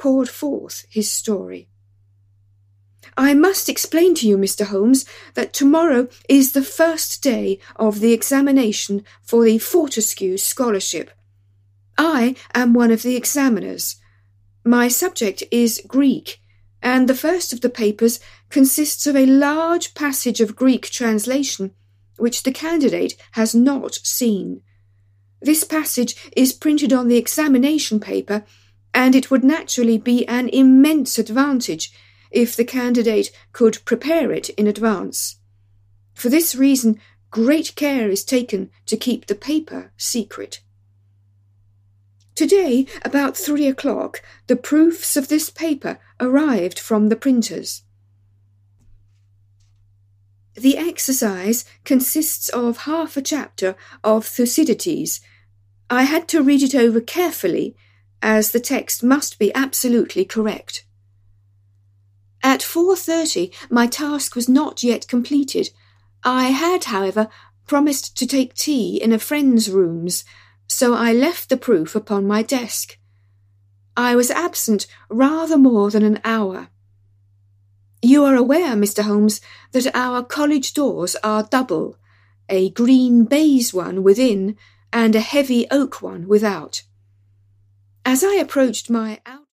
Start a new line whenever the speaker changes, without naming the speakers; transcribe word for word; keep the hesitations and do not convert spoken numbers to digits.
poured forth his story. "I must explain to you, Mister Holmes, that tomorrow is the first day of the examination for the Fortescue Scholarship. I am one of the examiners. My subject is Greek, and the first of the papers consists of a large passage of Greek translation which the candidate has not seen. This passage is printed on the examination paper, and it would naturally be an immense advantage if the candidate could prepare it in advance. For this reason, great care is taken to keep the paper secret. Today, about three o'clock, the proofs of this paper arrived from the printers. The exercise consists of half a chapter of Thucydides. I had to read it over carefully, as the text must be absolutely correct. At four thirty my task was not yet completed. I had, however, promised to take tea in a friend's rooms, so I left the proof upon my desk. I was absent rather more than an hour. You are aware, Mister Holmes, that our college doors are double, a green baize one within and a heavy oak one without. As I approached my out